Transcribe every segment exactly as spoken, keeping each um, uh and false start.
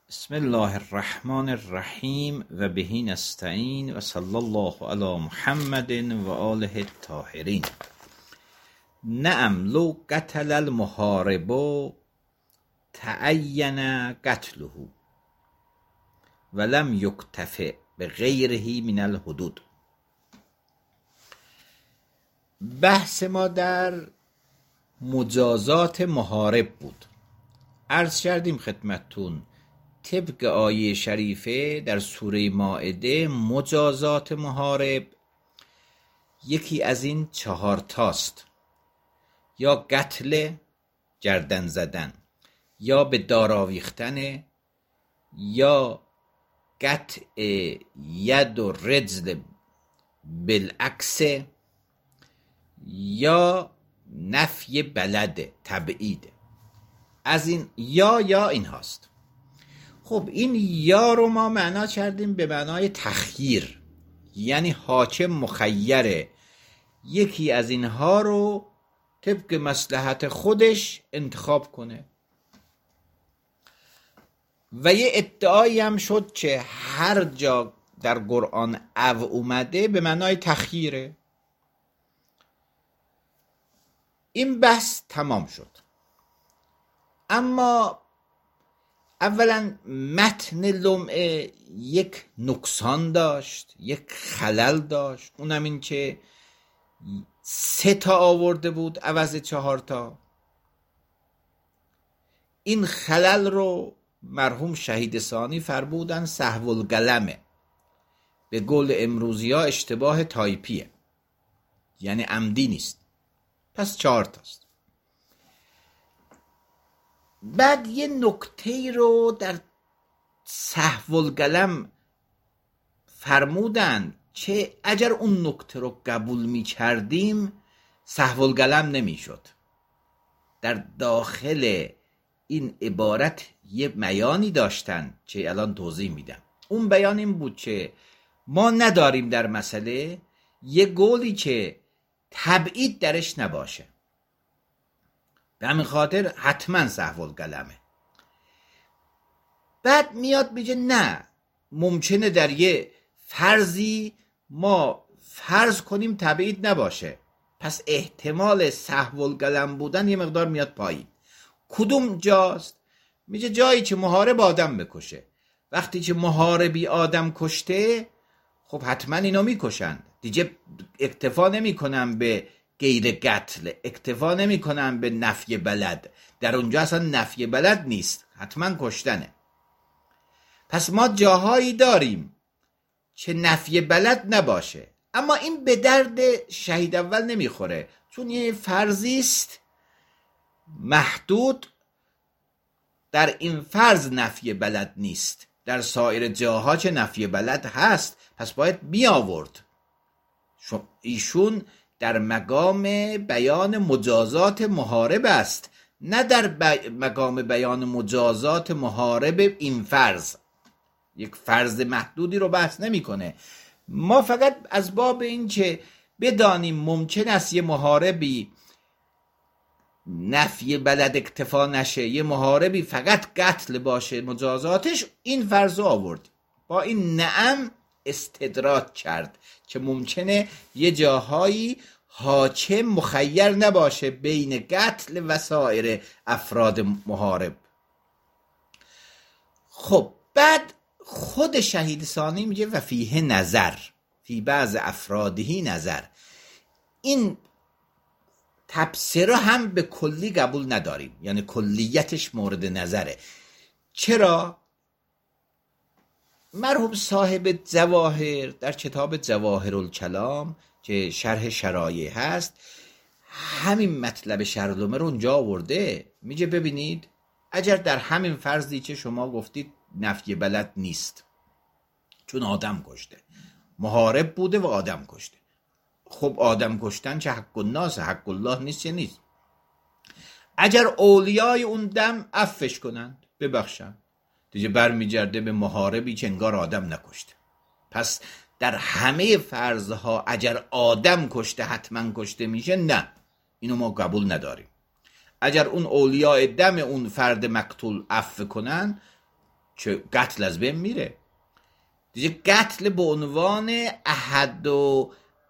بسم الله الرحمن الرحیم و بهی نستعین و صلی الله علی محمد و آله الطاهرین. نعم لو قتل المحارب تعین قتله ولم یکتفع بغیره من الحدود. بحث ما در مجازات محارب بود. عرض کردیم خدمتتون طبق آیه شریفه در سوره مائده مجازات محارب یکی از این چهار تاست: یا قتل، گردن زدن، یا به دار آویختن، یا قطع ید و رجل بالعکس، یا نفی بلد تبعید. از این یا یا این هاست. خب این یا رو ما معنا کردیم به معنای تخییر، یعنی حاکم مخیره یکی از اینها رو طبق مصلحت خودش انتخاب کنه. و یه ادعایی هم شد که هر جا در قرآن او اومده به معنای تخییره. این بحث تمام شد. اما اولا متن لمعه یک نقصان داشت، یک خلل داشت، اونم این که سه تا آورده بود عوض چهار تا. این خلل رو مرحوم شهید ثانی فرمودن سهو القلمه، به قول امروزی ها اشتباه تایپیه، یعنی عمدی نیست. پس چهار تاست. بعد یه نکته رو در سهو القلم فرمودن که اگر اون نکته رو قبول می کردیم سهو القلم نمی شد. در داخل این عبارت یه بیانی داشتن که الان توضیح میدم. اون بیان این بود که ما نداریم در مسئله یه قولی که تبعید درش نباشه، به همین خاطر حتما سهو القلمه. بعد میاد میگه نه، ممکنه در یه فرضی ما فرض کنیم تبعید نباشه، پس احتمال سهو القلم بودن یه مقدار میاد پایین. کدوم جاست؟ میگه جایی که محارب آدم بکشه. وقتی که محاربی آدم کشته خب حتما اینو میکشند دیگه، اکتفا نمیکنن به غیر قتل، اکتفا نمی کنن به نفی بلد. در اونجا اصلا نفی بلد نیست، حتما کشتنه. پس ما جاهایی داریم که نفی بلد نباشه، اما این به درد شهید اول نمیخوره، چون یه فرضی است محدود. در این فرض نفی بلد نیست، در سایر جاها که نفی بلد هست، پس باید می آورد. ایشون در مقام بیان مجازات محارب است، نه در بی... مقام بیان مجازات محارب این فرض. یک فرض محدودی رو بحث نمی کنه. ما فقط از باب این که بدانیم ممکن است یه محاربی نفی بلد اکتفا نشه، یه محاربی فقط قتل باشه مجازاتش، این فرض رو آورد. با این نعم استدراک کرد که ممکنه یه جاهایی حاکم مخیر نباشه بین قتل و سایر افراد محارب. خب بعد خود شهید ثانی میگه و فیه نظر، فی بعض افرادهی نظر. این تفسیر هم به کلی قبول نداریم، یعنی کلیتش مورد نظره. چرا؟ مرحوم صاحب جواهر در کتاب جواهر الکلام که شرح شرایع هست همین مطلب شرلومه رو اونجا آورده. میگه ببینید اگر در همین فرضی که شما گفتید نفی بلد نیست، چون آدم کشته، محارب بوده و آدم کشته، خب آدم کشتن چه حق الناس، حق الله نیست یا نیست؟ اگر اولیای اون دم عفوش کنن، ببخشن، دیگه برمیگرده به محاربی که انگار آدم نکشته. پس در همه فرضها اگر آدم کشته حتما کشته میشه، نه، اینو ما قبول نداریم. اگر اون اولیاء دم اون فرد مقتول عفو کنن، چه قتل از بین میره دیگه. قتل به عنوان احد و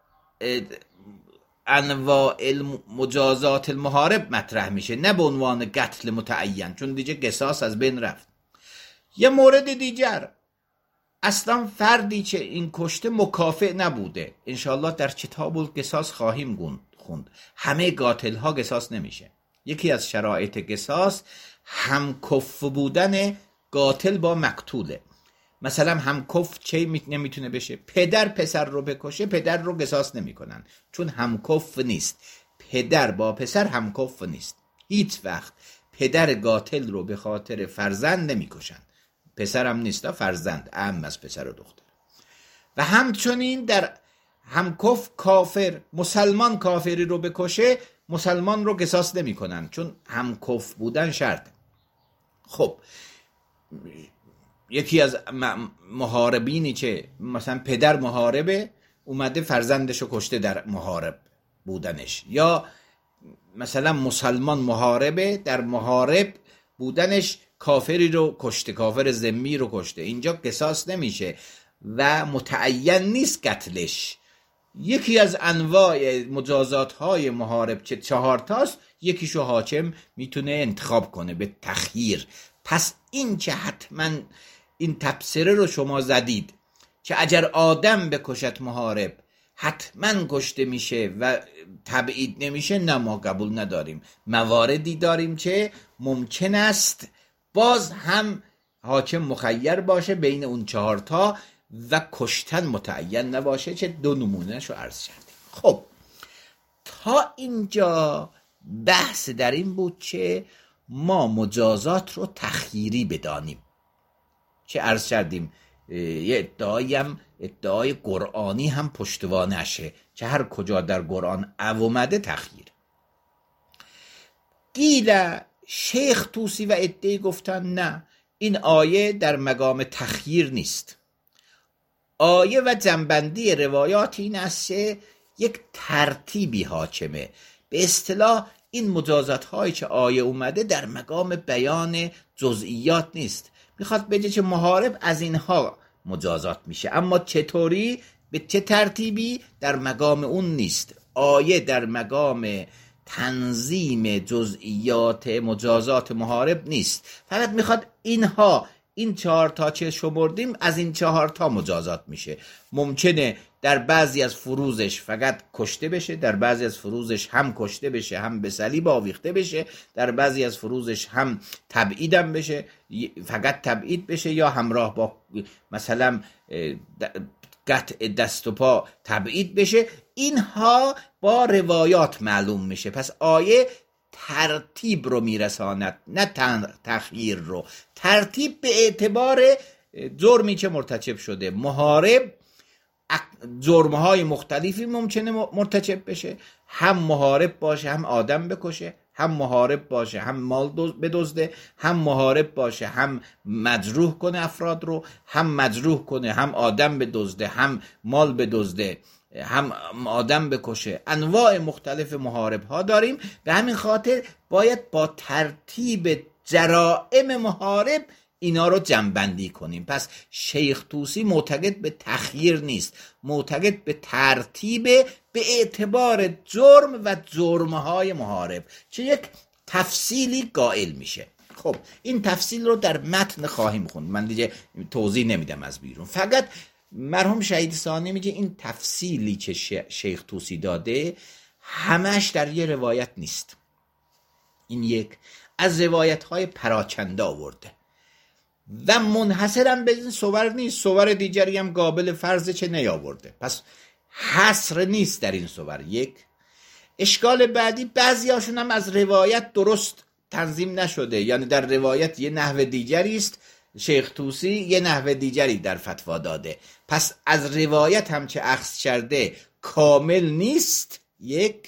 انواع مجازات المحارب مطرح میشه، نه به عنوان قتل متعین، چون دیگه قصاص از بین رفت. یه مورد دیگر، اصلا فردی که این کشته مکافئ نبوده. انشاءالله در کتاب القصاص خواهیم خوند همه قاتل ها قصاص نمیشه. یکی از شرایط قصاص همکف بودن قاتل با مقتوله. مثلا همکف چه نمیتونه بشه؟ پدر پسر رو بکشه، پدر رو قصاص نمیکنن چون همکف نیست. پدر با پسر همکف نیست. هیچ وقت پدر قاتل رو به خاطر فرزند نمیکشن. پسرم نیست، فرزند اهم از پسر و دختر. و همچنین در همکف کافر، مسلمان کافری رو بکشه، مسلمان رو قصاص نمی کنن چون همکف بودن شرط. خب یکی از محاربینی که مثلا پدر محاربه اومده فرزندش رو کشته در محارب بودنش، یا مثلا مسلمان محاربه در محارب بودنش کافری رو کشته، کافر ذمی رو کشته، اینجا قصاص نمیشه و متعین نیست قتلش. یکی از انواع مجازات های محارب چه چهار تاست، یکیشو حاکم میتونه انتخاب کنه به تخییر. پس این که حتما این تبصره رو شما زدید که اگر آدم بکشد محارب حتما کشته میشه و تبعید نمیشه، نه ما قبول نداریم. مواردی داریم که ممکن است باز هم حاکم مخیر باشه بین اون چهار تا و کشتن متعین نباشه، چه دو نمونهش رو عرض کردیم. خب تا اینجا بحث در این بود که ما مجازات رو تخییری بدانیم، که عرض کردیم یه ادعایی هم ادعای قرآنی هم پشتوانشه که هر کجا در قرآن او اومده تخییر. گیل شیخ توسی و ادعی گفتن نه، این آیه در مقام تخییر نیست. آیه و جنبندی روایات این است که یک ترتیبی حاکمه. به اصطلاح این مجازات هایی که آیه اومده در مقام بیان جزئیات نیست، میخواد بگه که محارب از اینها مجازات میشه، اما چطوری به چه ترتیبی در مقام اون نیست. آیه در مقام تنظیم جزئیات مجازات محارب نیست، فقط میخواد اینها این چهار تا چه شمردیم از این چهار تا مجازات میشه. ممکنه در بعضی از فروزش فقط کشته بشه، در بعضی از فروزش هم کشته بشه هم به صلیب آویخته بشه، در بعضی از فروزش هم تبعیدم بشه، فقط تبعید بشه، یا همراه با مثلا قطع دست و پا تبعید بشه. اینها با روایات معلوم میشه. پس آیه ترتیب رو میرساند، نه تخییر رو. ترتیب به اعتبار جرمی که مرتکب شده. محارب جرمهای مختلفی ممکنه مرتکب بشه، هم محارب باشه هم آدم بکشه، هم محارب باشه هم مال بدزده، هم محارب باشه هم مجروح کنه افراد رو، هم مجروح کنه هم آدم بدزده، هم مال بدزده، هم آدم بکشه. انواع مختلف محارب ها داریم. به همین خاطر باید با ترتیب جرائم محارب اینا رو جمع‌بندی کنیم. پس شیخ طوسی معتقد به تخییر نیست، معتقد به ترتیب به اعتبار جرم و جرمهای محارب، که یک تفصیلی قائل میشه. خب این تفصیل رو در متن خواهیم خوند، من دیگه توضیح نمیدم از بیرون. فقط مرحوم شهید ثانی میگه این تفصیلی که شیخ طوسی داده همش در یه روایت نیست. این یک از روایت های پراکنده آورده و منحصرم به این صور نیست، صور دیگری هم قابل فرض چه نیاورده. پس حصر نیست در این صور. یک اشکال بعدی، بعضی هاشون هم از روایت درست تنظیم نشده، یعنی در روایت یه نحو دیگری است، شیخ طوسی یه نحو دیگری در فتوا داده. پس از روایت هم چه اخذ کرده کامل نیست. یک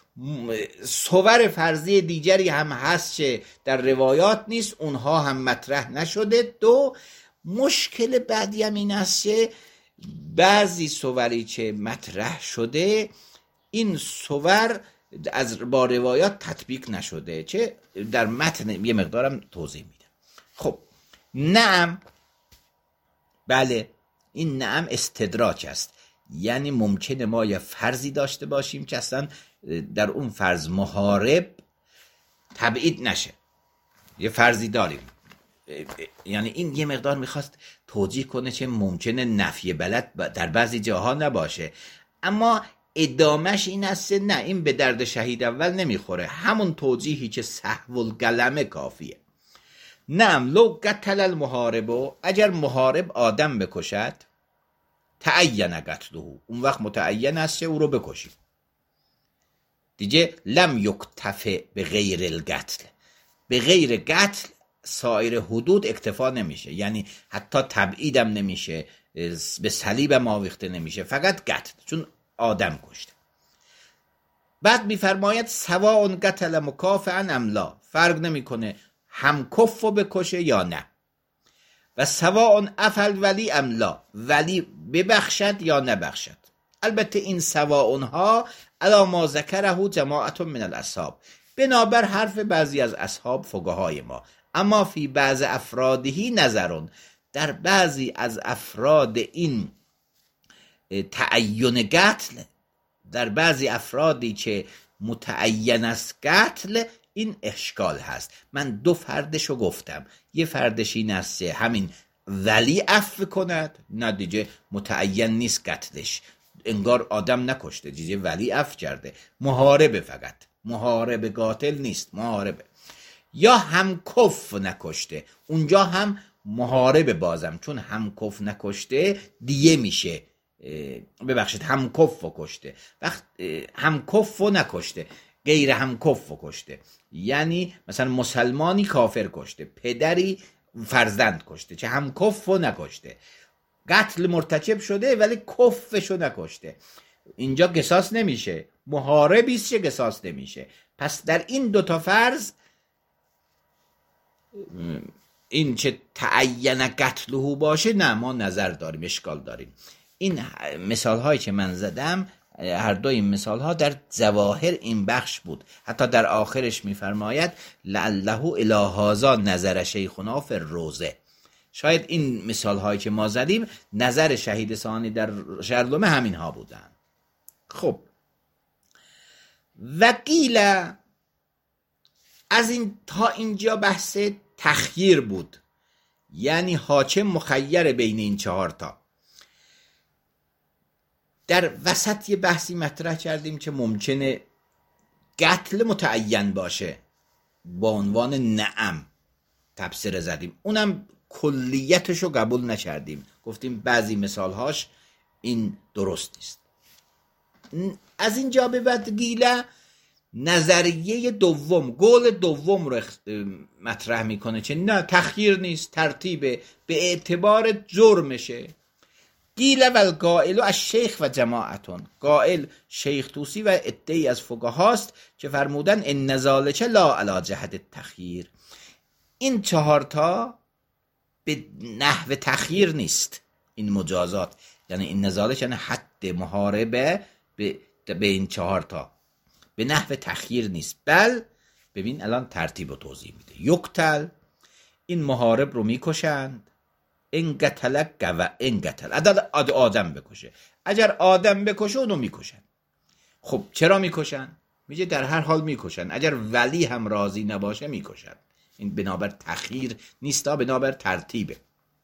صور فرضی دیگری هم هست که در روایات نیست، اونها هم مطرح نشده. دو مشکل بعدی هم این است که بعضی صوری که مطرح شده این صور از با روایات تطبیق نشده، چه در متن یه مقدارم توضیح میدم. خب نعم، بله، این نعم استدراک است. یعنی ممکنه ما یه فرضی داشته باشیم که اصلا در اون فرض محارب تبعید نشه. یه فرضی داریم، یعنی این یه مقدار میخواست توجیه کنه که ممکنه نفی بلد در بعضی جاها نباشه، اما ادامش این است نه، این به درد شهید اول نمیخوره. همون توجیهی که سهو القلم کافیه. نعم لو قتل المحارب، اگر محارب آدم بکشد، تعین قتله، اون وقت متعین است که او رو بکشیم دیگه. لم یکتفه به غیر القتل، به غیر قتل سایر حدود اکتفا نمیشه، یعنی حتی تبعیدم نمیشه، به صلیبم آویخته نمیشه، فقط قتل، چون آدم کشته. بعد میفرماید سواء قتل مکافئا ام لا، فرق نمیکنه هم کفو بکشه یا نه. و سواء افل ولی ام لا، ولی ببخشد یا نبخشد. البته این سواء ها علی ما ذکره جماعت من الاصحاب، بنابر حرف بعضی از اصحاب فقهای ما. اما فی بعض افرادهی نظرون، در بعضی از افراد این تعین قتل، در بعضی افرادی که متعین است قتل، این اشکال هست. من دو فردشو گفتم، یه فردش این است همین ولی عفو کند، نه دیگه متعین نیست قتلش، انگار آدم نکشته، دیگه ولی عفو کرده، محاربه، فقط محاربه قاتل نیست، محاربه. یا هم کف نکشته، اونجا هم محاربه بازم، چون هم کف نکشته دیه میشه، ببخشید هم کف کشته، وقت هم کف نکشته، غیر هم کف کشته، یعنی مثلا مسلمانی کافر کشته، پدری فرزند کشته، چه هم کف نکشته، قتل مرتکب شده ولی کفشو نکشته، اینجا قصاص نمیشه، محاربی است که قصاص نمیشه. پس در این دوتا فرض، این چه تعین قتله باشه، نه ما نظر داریم، اشکال داریم. این مثال هایی که من زدم، هر دو این مثال ها در ظواهر این بخش بود. حتی در آخرش میفرماید لعله الی هذا نظر شیخنا فی الروضه، شاید این مثال هایی که ما زدیم نظر شهید ثانی در شرلومه همین ها بودن. خب وقیل، از این تا اینجا بحث تخییر بود، یعنی حاکم مخیر بین این چهار تا. در وسط یه بحثی مطرح کردیم که ممکنه قتل متعین باشه، با عنوان نعم تبصره زدیم، اونم کلیتشو قبول نکردیم، گفتیم بعضی مثالهاش این درست نیست. از اینجا به بعد گیله نظریه دوم، قول دوم رو مطرح میکنه که نه تخییر نیست، ترتیبه، به اعتبار جرمشه. گیله و القائل از شیخ و جماعتون، قائل شیخ طوسی و عده‌ای از فقهاست که فرمودن ان ذالک لا علی جهت التخییر، این چهارتا به نحو تخییر نیست، این مجازات، یعنی این ذالک یعنی حد محاربه به, به این چهارتا به نحو تخییر نیست، بل ببین الان ترتیب رو توضیح میده. یقتل، این محارب رو میکشند، این قتل گو این قتل عدد آدم بکشه، اگر آدم بکشه اونو میکشن. خب چرا میکشن؟ میگه در هر حال میکشن، اگر ولی هم راضی نباشه میکشن، این بنابر تخییر نیست، بنابر ترتیبه.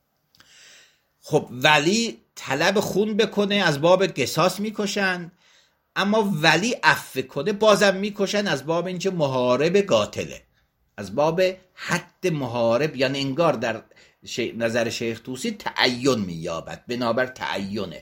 خب ولی طلب خون بکنه از باب قصاص میکشن، اما ولی عفو کنه بازم میکشن از باب اینکه محارب قاتله، از باب حد محارب، یعنی انگار در شی... نظر شیخ طوسی تعین مییابد، بنابر تعینه.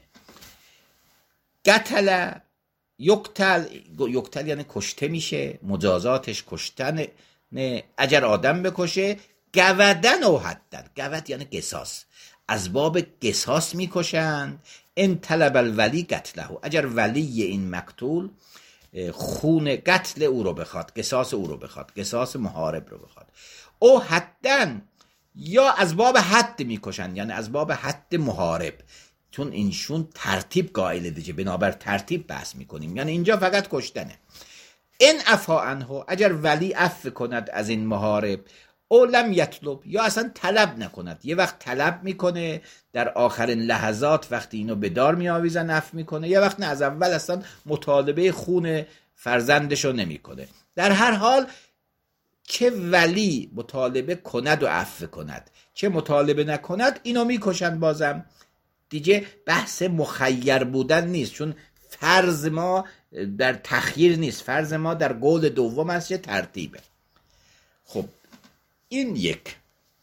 قتل یقتل، یقتل یعنی کشته میشه، مجازاتش کشتن، نه اگر آدم بکشه، گودن و حدن، گود یعنی قصاص، از باب قصاص میکشند. ان طلب الولی قتله، اگر ولی این مقتول خون قتل او رو بخواد، قصاص او رو بخواد، قصاص محارب رو بخواد، او حدن، یا از باب حد میکشن، یعنی از باب حد محارب، چون اینشون ترتیب قائل دیگه، بنابر ترتیب بحث میکنیم، یعنی اینجا فقط کشتنه. این عفا عنه، اگر ولی عفو کند از این محارب، او لم یطلب، یا اصلا طلب نکند. یه وقت طلب میکنه در آخرین لحظات وقتی اینو به دار میآویزن عفو میکنه، یه وقت نه، از اول اصلا مطالبه خون فرزندشو نمیکنه. در هر حال چه ولی مطالبه کند و عفو کند، چه مطالبه نکند، اینو میکشن. بازم دیگه بحث مخیر بودن نیست، چون فرض ما در تخییر نیست، فرض ما در قول دوم است که ترتیبه. خب این یک.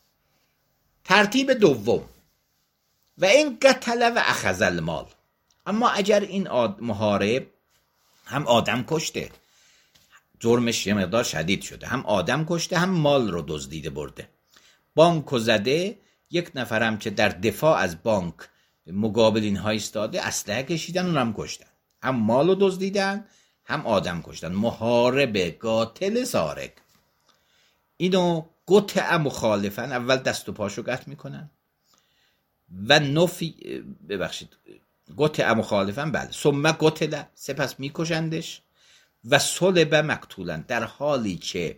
ترتیب دوم، و این قتل و اخذ المال. اما اگر این محارب هم آدم کشته، جرمش یه مقدار شدید شده، هم آدم کشته هم مال رو دزدیده برده، بانک زده، یک نفرم که در دفاع از بانک مقابل اینها ایستاده اسلحه کشیدن، اونم کشتن، هم مال رو دزدیدن هم آدم کشتن. محارب قاتل سارق. اینو قطع مخالفن، اول دست و پاشو قطع میکنن و نفی ببخشید قطع مخالفن بله ثم قتل، سپس میکشندش و صلب مقتولن، در حالی که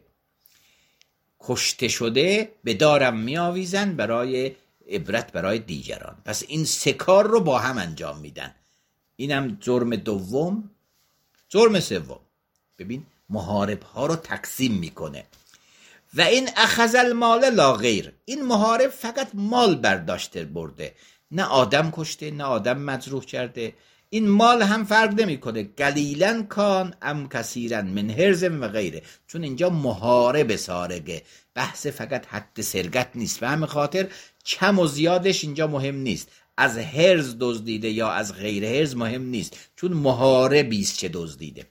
کشته شده به دارم میآویزن برای عبرت برای دیگران. پس این سه کار رو با هم انجام میدن. اینم جرم دوم. جرم سوم، ببین محارب ها رو تقسیم میکنه. و این اخذ المال لا غیر، این محارب فقط مال برداشته برده، نه آدم کشته نه آدم مجروح کرده. این مال هم فرق نمیکنه قلیلا کان ام کثیرا من هرز و غیره، چون اینجا محارب سارقه، بحث فقط حد سرقت نیست، به همین خاطر کم و زیادش اینجا مهم نیست. از هرز دزدیده یا از غیر هرز مهم نیست، چون محاربی است چه دزدیده.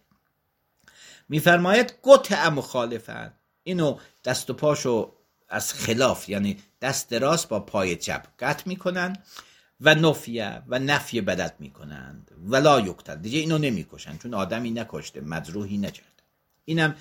میفرماید قطع مخالفن، اینو دست و پاشو از خلاف، یعنی دست راست با پای چپ قطع میکنن و نفیه و نفی بدت میکنند ولا یقتل، دیگه اینو نمیکشن چون آدمی نکشته مجروحی نکرده. اینم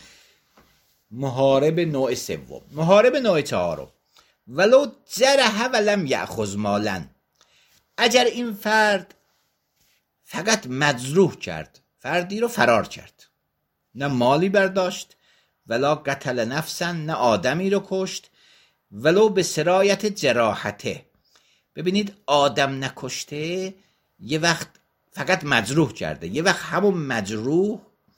محارب نوع سوم. محارب نوع چهارم، ولو جرح ولم یأخذ مالا، اگر این فرد فقط مجروح کرد، فردی رو فرار کرد، نه مالی برداشت، ولا قتل نفسا، نه آدمی رو کشت، ولو به سرایت جراحته. ببینید آدم نکشته، یه وقت فقط مجروح کرده، یه وقت همون مجروح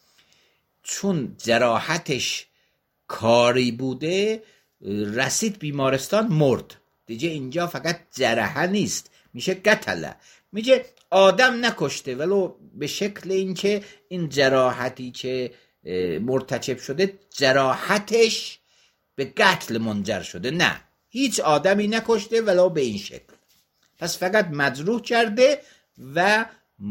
چون جراحتش کاری بوده رسید بیمارستان مرد، دیگه اینجا فقط جرحه نیست، میشه قتله، میگه آدم نکشته ولو به شکل اینکه این جراحتی که مرتکب شده جراحتش به قتل منجر شده، نه هیچ آدمی نکشته ولو به این شکل، پس فقط مجروح کرده و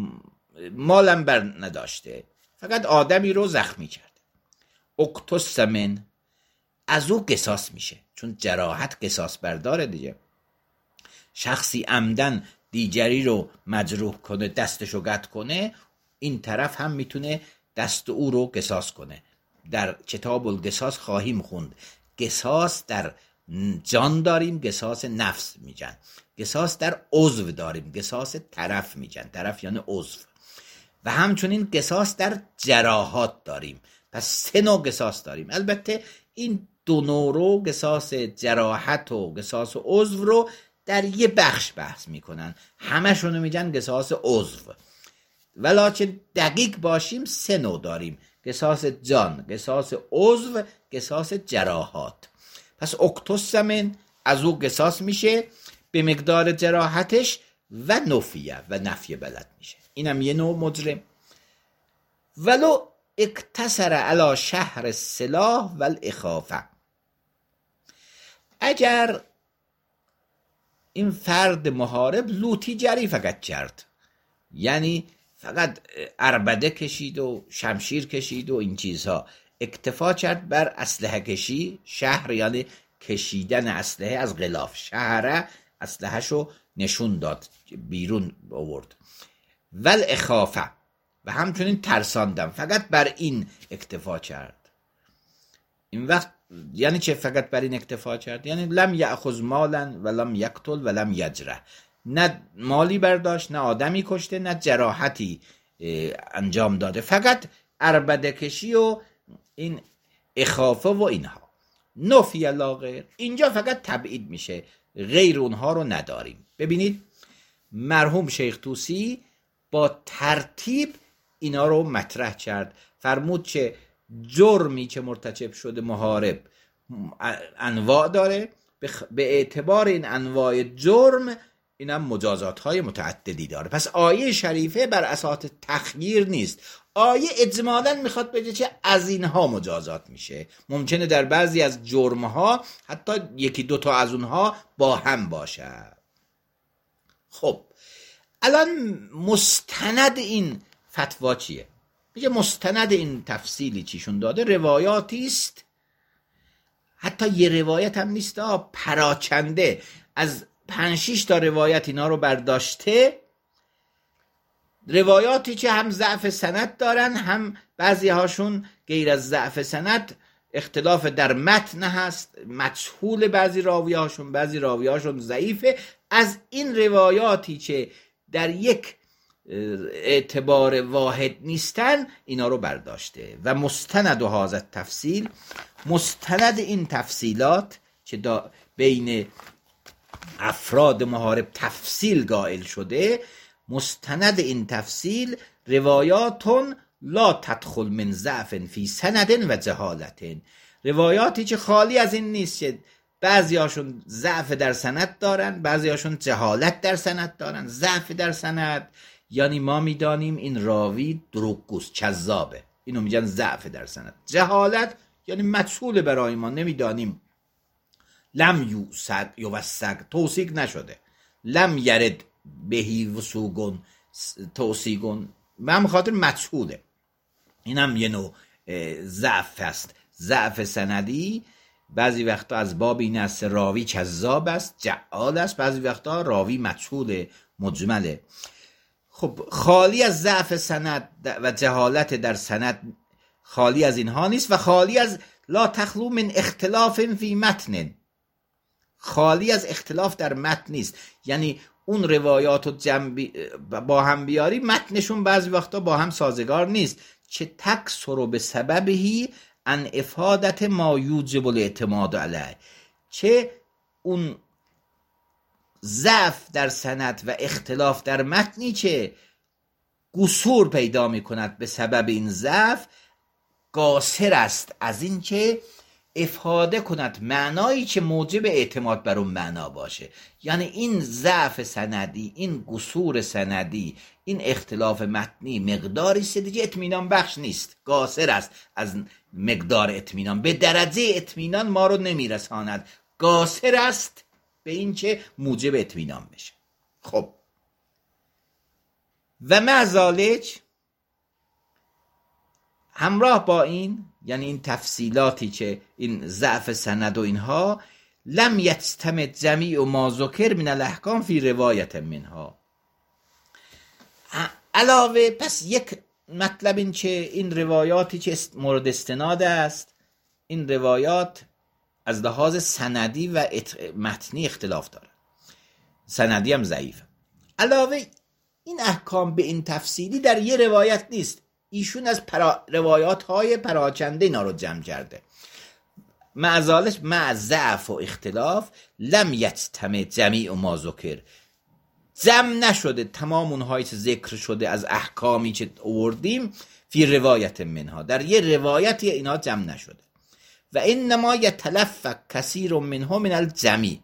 مالم بر نداشته، فقط آدمی رو زخمی کرده. اقتص من، از او قصاص میشه، چون جراحت قصاص برداره دیگه. شخصی عمدن دیگری رو مجروح کنه، دستشو قطع کنه، این طرف هم میتونه دست او رو قصاص کنه. در کتاب القصاص خواهیم خوند قصاص در جان داریم، قصاص نفس میگن، قصاص در عضو داریم، قصاص طرف میگن، طرف یعنی عضو، و همچنین قصاص در جراحات داریم. پس سه نوع قصاص داریم. البته این دو نوع رو، قصاص جراحت و قصاص عضو رو در یه بخش بحث میکنن، همشونو میگن قصاص عضو، ولکن دقیق باشیم سه نوع داریم: قصاص جان، قصاص عضو، قصاص جراحات. پس اقتص من، از او قصاص میشه به مقدار جراحتش و نفیه و نفی بلد میشه. اینم یه نوع مجرم. ولو اقتصر علی شهر السلاح والاخافه، اگر این فرد محارب لوتیگری فقط کرد، یعنی فقط عربده کشید و شمشیر کشید و این چیزها، اکتفا کرد بر اسلحه کشی، شهر یعنی کشیدن اسلحه از غلاف، شهره اسلحه‌شو نشون داد، بیرون آورد، ول اخافه، و همچنین ترساندم، فقط بر این اکتفا کرد. این وقت یعنی چه فقط بر این اکتفا کرد؟ یعنی لم یأخذ مالا ولم یقتل ولم یجرح، نه مالی برداشت، نه آدمی کشته، نه جراحتی انجام داده، فقط عربده کشی و این اخافه و اینها. نفی لا غیر، اینجا فقط تبعید میشه، غیر اونها رو نداریم. ببینید مرحوم شیخ طوسی با ترتیب اینا رو مطرح کرد، فرمود که جرمی که مرتکب شده محارب انواع داره، به اعتبار این انواع جرم این هم مجازات های متعددی داره. پس آیه شریفه بر اساس تخییر نیست، آیه اجمالاً میخواد بگه که از اینها مجازات میشه. ممکنه در بعضی از جرمها حتی یکی دوتا از اونها با هم باشه. خب الان مستند این فتوا چیه؟ میگه مستند این تفصیلی چیشون داده روایاتی است، حتی یه روایت هم نیست، پراکنده از پنج شش تا روایت اینا رو برداشته، روایاتی که هم ضعف سند دارن، هم بعضی هاشون غیر از ضعف سند اختلاف در متن هست، مجهول بعضی راوی هاشون، بعضی راوی هاشون ضعیفه. از این روایاتی که در یک اعتبار واحد نیستن اینا رو برداشته. و مستند و حاضر تفصیل، مستند این تفصیلات که بین افراد محارب تفصیل قائل شده، مستند این تفصیل روایاتون لا تدخل من ضعف فی سند و جهالت، روایاتی که خالی از این نیست که بعضی هاشون ضعف در سند دارن، بعضی هاشون جهالت در سند دارن. ضعف در سند یعنی ما میدانیم این راوی دروغگوست، کذابه، اینو میگن ضعف در سند. جهالت یعنی مجهول برای ما، نمیدانیم، لم یوسق یوسق توثیق نشده، لم یرد بهی وسوقون توثیقون، من خاطر مجهوله. اینم یه نوع ضعف است، ضعف سندی. بعضی وقتا از باب این است راوی کذاب است، جعال است، بعضی وقتا راوی مجهول مجمله. خب خالی از ضعف سند و جهالت در سند، خالی از اینها نیست. و خالی از لا تخلو من اختلاف فی متن، خالی از اختلاف در متن نیست، یعنی اون روایات و جنبی با هم بیاری متنشون بعضی وقتا با هم سازگار نیست، چه تکسر به سببهی ان افادت ما یوجب الاعتماد علیه، چه اون ضعف در سند و اختلاف در متنی که قصور پیدا می کند به سبب این ضعف، قاصر است از این که افاده کند معنایی که موجب اعتماد بر اون معنا باشه. یعنی این ضعف سندی، این قصور سندی، این اختلاف متنی مقداری است دیگه اطمینان بخش نیست، قاصر است از مقدار اطمینان، به درجه اطمینان ما رو نمیرساند، قاصر است به این که موجب اطمینان بشه. خب و معذالک همراه با این، یعنی این تفصیلاتی که این ضعف سند و اینها، لم یجتمع جمیع ما ذکر من الاحکام فی روایت منها. علاوه پس یک مطلب این که این روایاتی که مورد استناد است، این روایات از لحاظ سندی و متنی اختلاف داره، سندی هم ضعیف. علاوه این احکام به این تفصیلی در یه روایت نیست، ایشون از پرا... روایات های پراکنده اینا رو جمع کرده. معذالش مع ضعف و اختلاف لم یجتمع جمیع ما ذکر، جمع نشده تمام اونهایی که ذکر شده از احکامی که آوردیم فی روایت منها، در یه روایتی اینا جمع نشده. و انما یتلفق کثیر منها من الجمیع،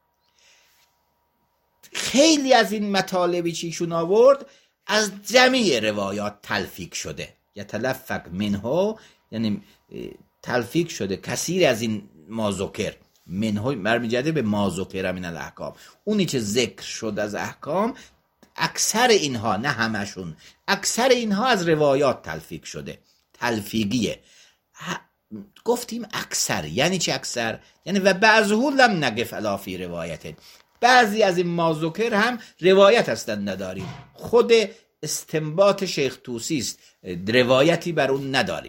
خیلی از این مطالبی که ایشون آورد از جمیع روایات تلفیق شده. یتلفق منها یعنی تلفیق شده، کثیر از این ما ذکر، منها برمیگرده به ما ذکر من الاحکام، اونی که ذکر شد از احکام، اکثر اینها، نه همشون، اکثر اینها از روایات تلفیق شده، تلفیقیه. گفتیم اکثر یعنی چه اکثر؟ یعنی و بعضه لم نقف علی فی روایت، بعضی از این ما ذکر هم روایت هستن نداریم، خود استنباط شیخ طوسی است، روایتی بر اون نداریم.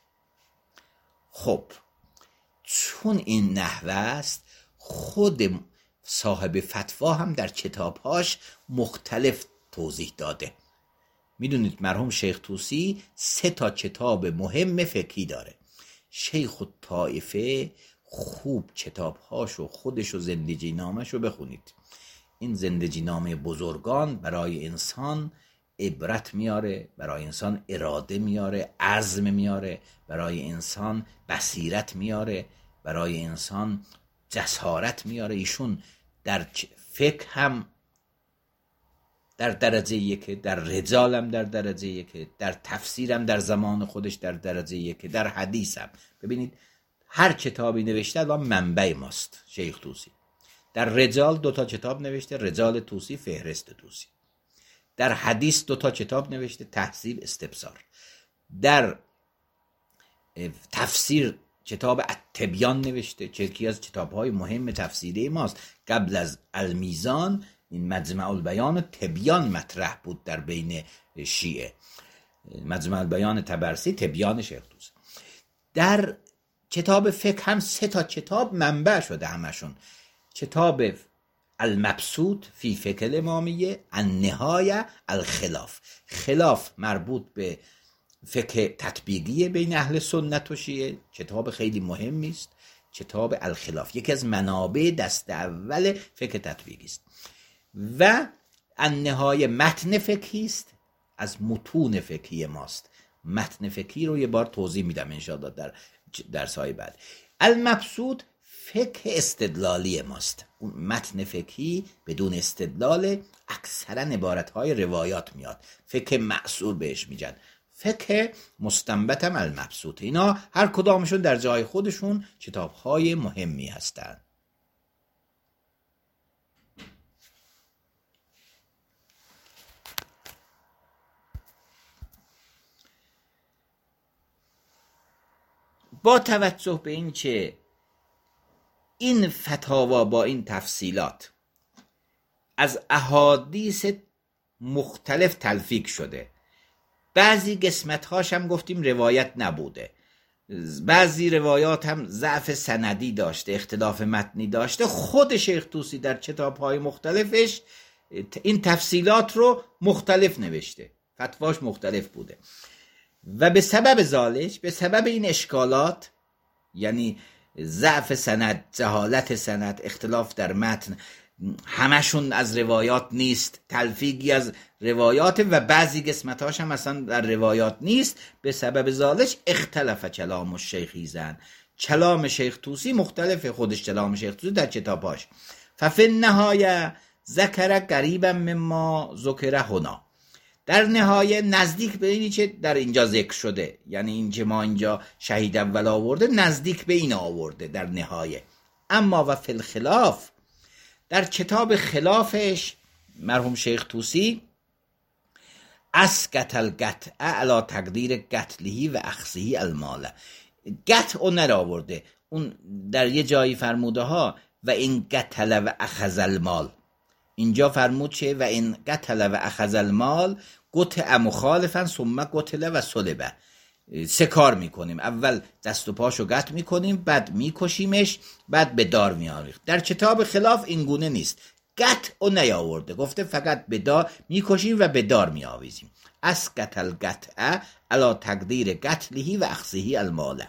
خب چون این نحوه است، خود صاحب فتوا هم در کتابهاش مختلف توضیح داده. میدونید مرحوم شیخ طوسی سه تا کتاب مهم فقهی داره. شیخ الطائفه خوب کتابهاشو خودشو زندگی نامشو بخونید. این زندگی نامه بزرگان برای انسان عبرت میاره، برای انسان اراده میاره، عزم میاره، برای انسان بصیرت میاره، برای انسان جسارت میاره. ایشون در فقه هم در درجه یکه، در رجال هم در درجه یکه، در تفسیر هم در زمان خودش در درجه یکه، در حدیث هم. ببینید هر کتابی نوشته الان منبع ماست. شیخ طوسی در رجال دو تا کتاب نوشته، رجال طوسی، فهرست طوسی. در حدیث دو تا کتاب نوشته، تحصیل، استبصار. در تفسیر کتاب التبیان نوشته که یکی از کتاب‌های مهم تفسیری ماست. قبل از المیزان این مجمع البیان و تبیان مطرح بود در بین شیعه. مجمع البیان طبرسی، تبیان شیخ طوسی. در کتاب فقه هم سه تا کتاب منبع شده همشون. کتاب المبسوط فی فقه الامامیه، النهایه، الخلاف. خلاف مربوط به فقه تطبیقی بین اهل سنت و شیعه، کتاب خیلی مهمی است. کتاب الخلاف یکی از منابع دست اول فقه تطبیقی است. و النهایه متن فقهی است، از متون فقهی ماست. متن فقهی رو یه بار توضیح میدم انشاءالله در درس‌های بعد. المبسوط فقه استدلالی ماست. اون متن فقهی بدون استدلال، اکثرا عبارت‌های روایات میاد، فقه معصور بهش میگن. فقه مستنبط هم المبسوط. اینا هر کدامشون در جای خودشون کتاب‌های مهمی هستند. با توجه به این که این فتاوا با این تفصیلات از احادیث مختلف تلفیق شده، بعضی قسمت‌هاش هم گفتیم روایت نبوده، بعضی روایات هم ضعف سندی داشته، اختلاف متنی داشته، خود شیخ طوسی در کتاب‌های مختلفش این تفصیلات رو مختلف نوشته، فتواش مختلف بوده. و به سبب ذالک، به سبب این اشکالات، یعنی ضعف سند، جهالت سند، اختلاف در متن، همشون از روایات نیست، تلفیقی از روایات و بعضی قسمتاش هم اصلا در روایات نیست. به سبب ذالک اختلف کلام الشیخ ایزن، کلام شیخ طوسی مختلفه، خودش کلام شیخ طوسی در کتاباش. ففی النهایه ذکر قریبا مما ذکر هنا، در نهایه نزدیک به اینی که در اینجا ذکر شده، یعنی این که ما اینجا شهید اول آورده نزدیک به این آورده در نهایه. اما و فی الخلاف، در کتاب خلافش مرحوم شیخ طوسی اسکت القطع علی تقدیر قتله و اخذه المال، قطع او نرآورده. اون در یه جایی فرموده ها و این قتل و اخذ المال، اینجا فرمود چه؟ و این قتل و اخذ المال قطع مخالفا ثم قتل و صلبه. سه کار میکنیم، اول دست و پاشو قطع میکنیم، بعد میکشیمش، بعد به دار میآویزیم. در کتاب خلاف این گونه نیست، قطع او نیاورده، گفته فقط به دار میکشیم و به دار میآویزیم. اسقط القطع علی تقدیر قتله و اخذه المال.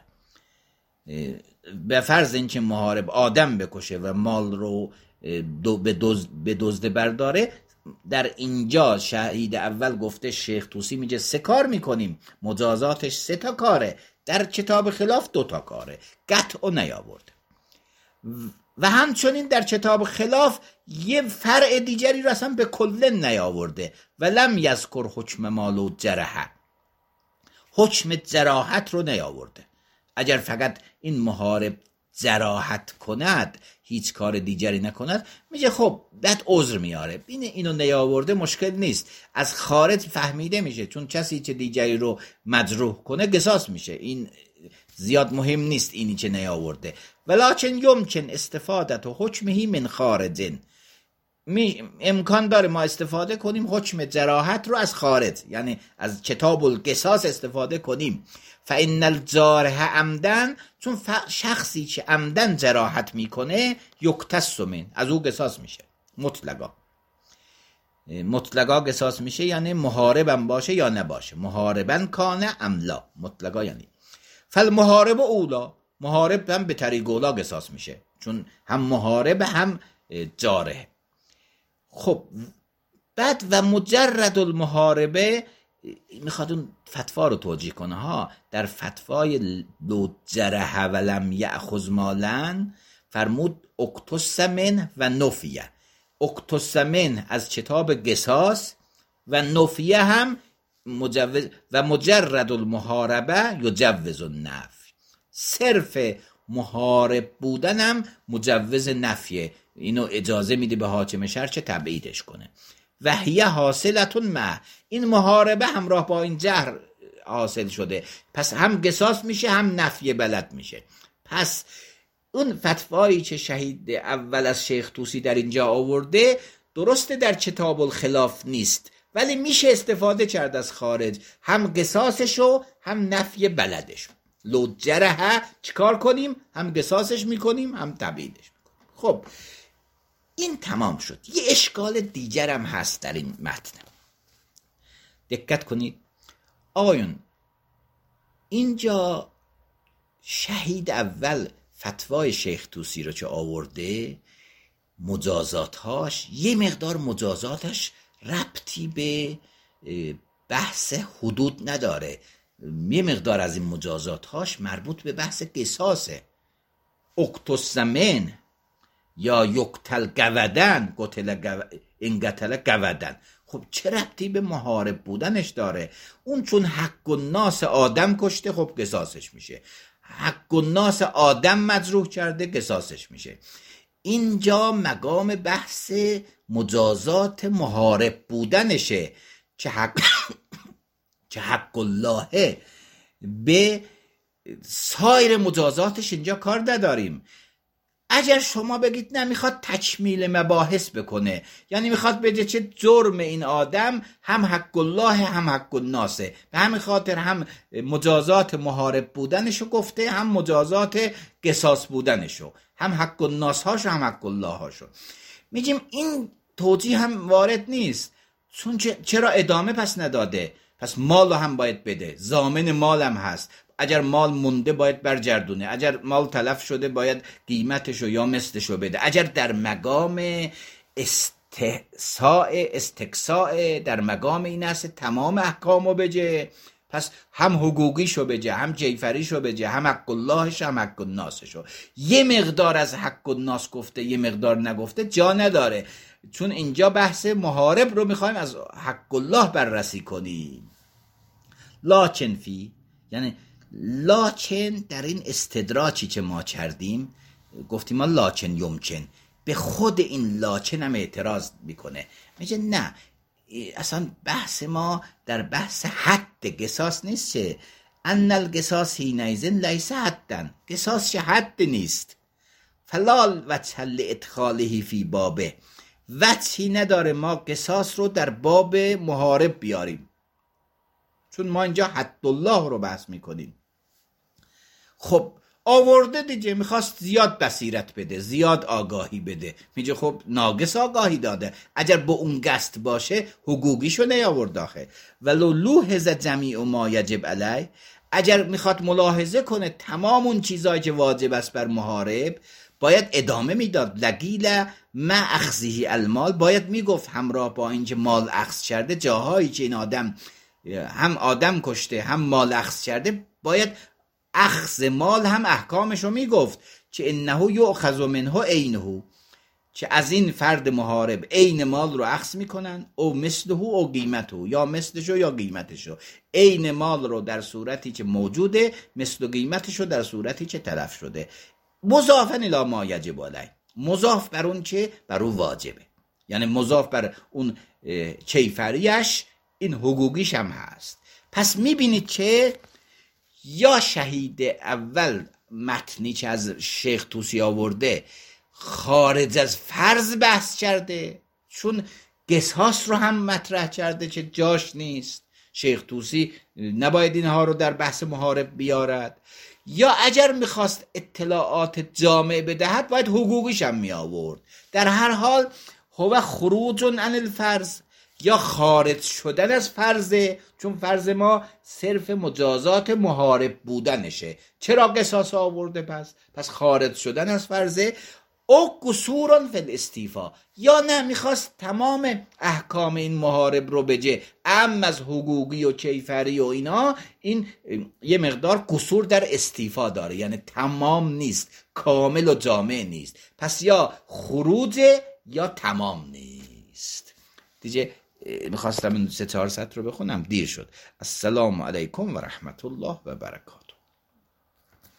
به فرض اینکه محارب آدم بکشه و مال رو دو به دزد به دزد برداره، در اینجا شهید اول گفته شیخ طوسی میگه سه کار میکنیم، مجازاتش سه تا کاره. در کتاب خلاف دو تا کاره، قطع نیاورده. و همچنین در کتاب خلاف یه فرع دیگری رو اصلا به کل نیاورده، و لم یذکر حکم مالو جرحه، حکم جراحت رو نیاورده. اگر فقط این محارب جراحت کند، هیچ کار دیگری نکند، میگه خب بعد عذر میاره. بینه اینو نیاورده مشکل نیست، از خارج فهمیده میشه، چون کسی که دیگری رو مجروح کنه قصاص میشه، این زیاد مهم نیست اینی که نیاورده. ولکن یمکن استفادت و حکمهی من خارجن، امکان داره ما استفاده کنیم حکم جراحت رو از خارج، یعنی از کتاب القصاص استفاده کنیم. فإن الجارح عمدن، چون شخصی که عمدن جراحت میکنه یکتص من، از او قصاص میشه مطلقا، مطلقا قصاص میشه، یعنی محاربم باشه یا نباشه، محاربن کانه املا، مطلقا یعنی فالمحارب اولا، محارب هم به طریق اولا قصاص میشه، چون هم محارب هم جاره. خب بعد و مجرد المحاربه میخواد اون فتوا رو توجیه کنه ها. در فتوای لو جرح ولم یأخذ مالا فرمود اکتس من و نفیه. اکتس من از کتاب قصاص و نفیه هم مجوز و مجرد المحاربه یجوز النفی. صرف محارب بودنم مجوز نفیه، اینو اجازه میده به حاکم شهر چه تبعیدش کنه. و هی حاصلتون مع، این محاربه همراه با این جهر حاصل شده، پس هم قصاص میشه هم نفی بلد میشه. پس اون فتوایی که شهید اول از شیخ طوسی در اینجا آورده درسته در کتاب الخلاف نیست، ولی میشه استفاده کرد از خارج، هم قصاصشو هم نفی بلدشو. لو جرح چیکار کنیم؟ هم قصاصش میکنیم هم تبعیدش میکنیم. خب این تمام شد. یه اشکال دیگر هم هست در این متن، دقت کنید آقایون. اینجا شهید اول فتوای شیخ طوسی رو چه آورده، مجازاتهاش یه مقدار مجازاتش ربطی به بحث حدود نداره، یه مقدار از این مجازاتهاش مربوط به بحث قصاصه. اکتس من یا یقتل گودن، قتل گو... این قتل گودن، خب چه ربطی به محارب بودنش داره؟ اون چون حق الناس آدم کشته خب قصاصش میشه، حق الناس آدم مجروح کرده قصاصش میشه. اینجا مقام بحث مجازات محارب بودنشه که حق که حق الله. به سایر مجازاتش اینجا کار نداریم. اگر شما بگید نه میخواد تکمیل مباحث بکنه، یعنی میخواد بگه چه جرم این آدم هم حق الله هم حق الناسه، به همین خاطر هم مجازات محارب بودنشو گفته هم مجازات قصاص بودنشو، هم حق الناس هاشو هم حق الله هاشو. میگیم این توجیه هم وارد نیست، چون چرا ادامه پس نداده؟ پس مال هم باید بده، ضامن مال هم هست، اگر مال مونده باید برگردونه، اگر مال تلف شده باید قیمتشو یا مثلشو بده. اگر در مقام استحصاء استقصاء در مقام این است تمام احکامو بجه، پس هم حقوقیشو بجه هم جیفریشو بجه هم حق اللهش هم حق الناسشو. یه مقدار از حق الناس گفته یه مقدار نگفته جا نداره، چون اینجا بحث محارب رو میخوایم از حق الله بررسی کنیم. لاکن فی، یعنی لاکن در این استدراجی که ما کردیم گفتیم ما لاکن یمکن، به خود این لاکن هم اعتراض میکنه، میگه نه اصلا بحث ما در بحث حد قصاص نیست، چه ان القصاص حینئذ لیس حدا، قصاص چه حد نیست. فلال وجه لادخاله فی بابه، وجهی نداره ما قصاص رو در باب محارب بیاریم، چون ما اینجا حد الله رو بحث میکنیم. خب آورده دیگه، میخواست زیاد بصیرت بده، زیاد آگاهی بده، میگه خب ناقص آگاهی داده، اگر با اون قصد باشه حقوقیشو نیاورد آخه. ولو لوحظ جمیع ما یجب علی، اگر میخواد ملاحظه کنه تمام اون چیزایی که واجب است بر محارب باید ادامه میداد. لگیل ما اخذه المال، باید میگفت همراه با اینکه مال اخذ کرده، جاهایی که این آدم هم آدم کشته هم مال اخذ کرده باید اخذ مال هم احکامشو میگفت که انه یؤخذ منه عینه، که از این فرد محارب عین مال رو اخذ میکنن، او مثله او قیمته، یا مثلشو یا قیمتشو، عین مال رو در صورتی که موجوده، مثل قیمتشو در صورتی که تلف شده، مضافا الی ما یجب علی، مضاف بر اون که بر اون واجبه، یعنی مضاف بر اون کیفریش این حقوقیش هم هست. پس میبینید که یا شهید اول متنی که از شیخ طوسی آورده خارج از فرض بحث کرده، چون قصاص رو هم مطرح کرده که جاش نیست، شیخ طوسی نباید اینها رو در بحث محارب بیارد، یا اگر میخواست اطلاعات جامع بدهد باید حقوقیش هم می آورد. در هر حال هو خروج عن الفرض، یا خارج شدن از فرضه، چون فرض ما صرف مجازات محارب بودنشه، چرا قصاص آورده؟ پس پس خارج شدن از فرضه. او قصوران فی الاستیفا، یا نه میخواست تمام احکام این محارب رو بجه، ام از حقوقی و کیفری و اینا، این یه مقدار قصور در استیفا داره، یعنی تمام نیست، کامل و جامع نیست. پس یا خروج یا تمام نیست. دیگه میخواستم این سه چهار سطر رو بخونم، دیر شد. السلام علیکم و رحمت الله و برکاته.